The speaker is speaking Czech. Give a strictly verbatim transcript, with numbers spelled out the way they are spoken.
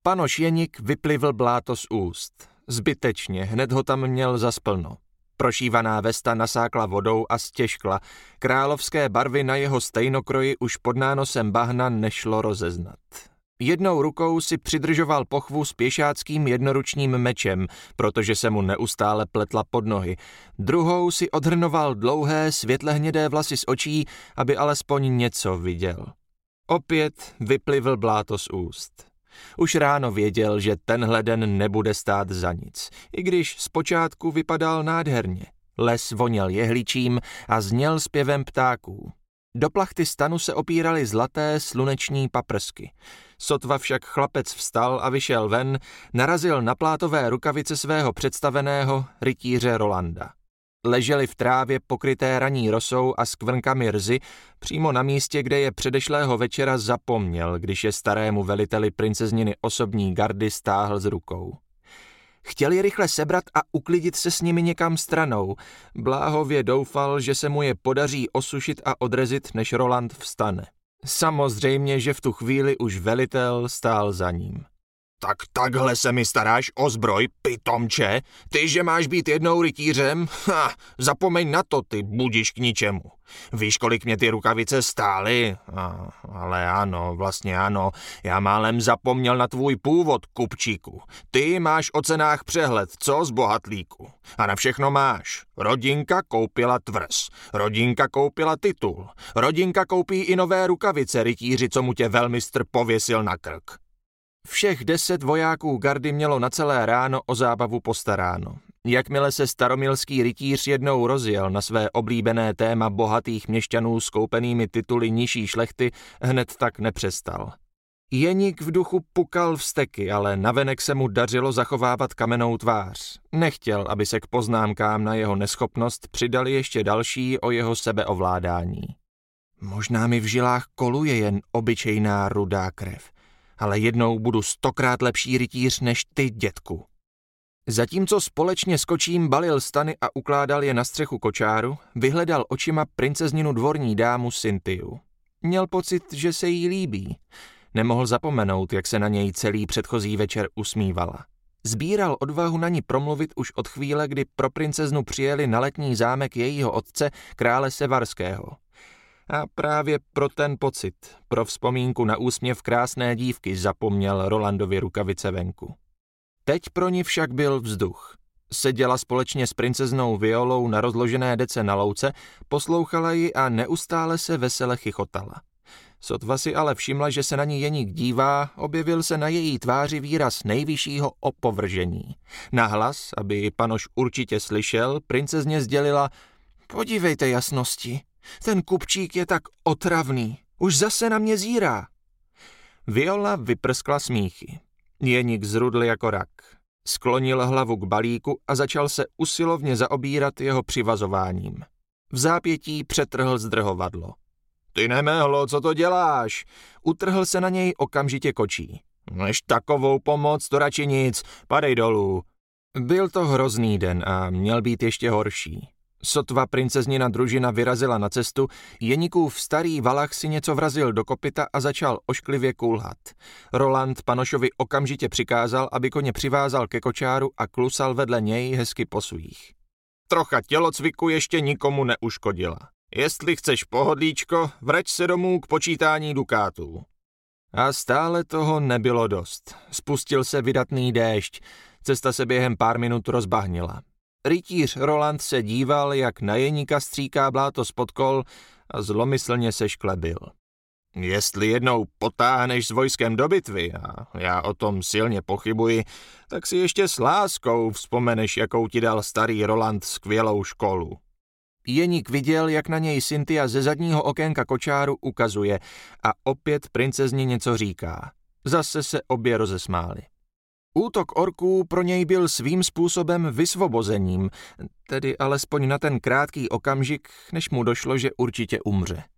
Panoš Jeník vyplivl bláto z úst. Zbytečně, hned ho tam měl zasplno. Prošívaná vesta nasákla vodou a stěžkla. Královské barvy na jeho stejnokroji už pod nánosem bahna nešlo rozeznat. Jednou rukou si přidržoval pochvu s pěšáckým jednoručním mečem, protože se mu neustále pletla pod nohy. Druhou si odhrnoval dlouhé, světlehnědé vlasy z očí, aby alespoň něco viděl. Opět vyplivl bláto z úst. Už ráno věděl, že tenhle den nebude stát za nic, i když zpočátku vypadal nádherně. Les voněl jehličím a zněl zpěvem ptáků. Do plachty stanu se opíraly zlaté sluneční paprsky. Sotva však chlapec vstal a vyšel ven, narazil na plátové rukavice svého představeného rytíře Rolanda. Leželi v trávě pokryté raní rosou a skvrnkami rzy, přímo na místě, kde je předešlého večera zapomněl, když je starému veliteli princezniny osobní gardy stáhl z rukou. Chtěl je rychle sebrat a uklidit se s nimi někam stranou. Bláhově doufal, že se mu je podaří osušit a odrezit, než Roland vstane. Samozřejmě, že v tu chvíli už velitel stál za ním. Tak takhle se mi staráš o zbroj, pitomče? Ty, že máš být jednou rytířem? Ha, zapomeň na to, ty budíš k ničemu. Víš, kolik mě ty rukavice stály? A, ale ano, vlastně ano, já málem zapomněl na tvůj původ, kupčíku. Ty máš o cenách přehled, co z bohatlíku? A na všechno máš. Rodinka koupila tvrz, rodinka koupila titul, rodinka koupí i nové rukavice rytíři, co mu tě velmistr pověsil na krk. Všech deset vojáků gardy mělo na celé ráno o zábavu postaráno. Jakmile se staromilský rytíř jednou rozjel na své oblíbené téma bohatých měšťanů s koupenými tituly nižší šlechty, hned tak nepřestal. Jeník v duchu pukal vzteky, ale navenek se mu dařilo zachovávat kamennou tvář. Nechtěl, aby se k poznámkám na jeho neschopnost přidali ještě další o jeho sebeovládání. Možná mi v žilách koluje jen obyčejná rudá krev, ale jednou budu stokrát lepší rytíř než ty, dětku. Zatímco společně s kočím balil stany a ukládal je na střechu kočáru, vyhledal očima princezninu dvorní dámu Cynthii. Měl pocit, že se jí líbí. Nemohl zapomenout, jak se na něj celý předchozí večer usmívala. Sbíral odvahu na ní promluvit už od chvíle, kdy pro princeznu přijeli na letní zámek jejího otce, krále Sevarského. A právě pro ten pocit, pro vzpomínku na úsměv krásné dívky zapomněl Rolandovi rukavice venku. Teď pro ní však byl vzduch. Seděla společně s princeznou Violou na rozložené dece na louce, poslouchala ji a neustále se vesele chichotala. Sotva si ale všimla, že se na ní Jeník dívá, objevil se na její tváři výraz nejvyššího opovržení. Nahlas, aby ji Panoš určitě slyšel, princezně sdělila: podívejte, jasnosti, ten kupčík je tak otravný, už zase na mě zírá. Viola vyprskla smíchy. Jeník zrudl jako rak. Sklonil hlavu k balíku a začal se usilovně zaobírat jeho přivazováním. V zápětí přetrhl zdrhovadlo. Ty nemehlo, co to děláš? Utrhl se na něj okamžitě kočí. Než takovou pomoc, to radši nic, padej dolů. Byl to hrozný den a měl být ještě horší. Sotva princeznina družina vyrazila na cestu, Jeníkův starý valach si něco vrazil do kopyta a začal ošklivě kulhat. Roland Panošovi okamžitě přikázal, aby koně přivázal ke kočáru a klusal vedle něj hezky po svých. Trocha tělocviku ještě nikomu neuškodila. Jestli chceš pohodlíčko, vrať se domů k počítání dukátů. A stále toho nebylo dost. Spustil se vydatný déšť, cesta se během pár minut rozbahnila. Rytíř Roland se díval, jak na Jeníka stříká bláto spod kol a zlomyslně se šklebil. Jestli jednou potáhneš s vojskem do bitvy, a já o tom silně pochybuji, tak si ještě s láskou vzpomeneš, jakou ti dal starý Roland skvělou školu. Jeník viděl, jak na něj Cynthia ze zadního okénka kočáru ukazuje a opět princezně něco říká. Zase se obě rozesmály. Útok orků pro něj byl svým způsobem vysvobozením, tedy alespoň na ten krátký okamžik, než mu došlo, že určitě umře.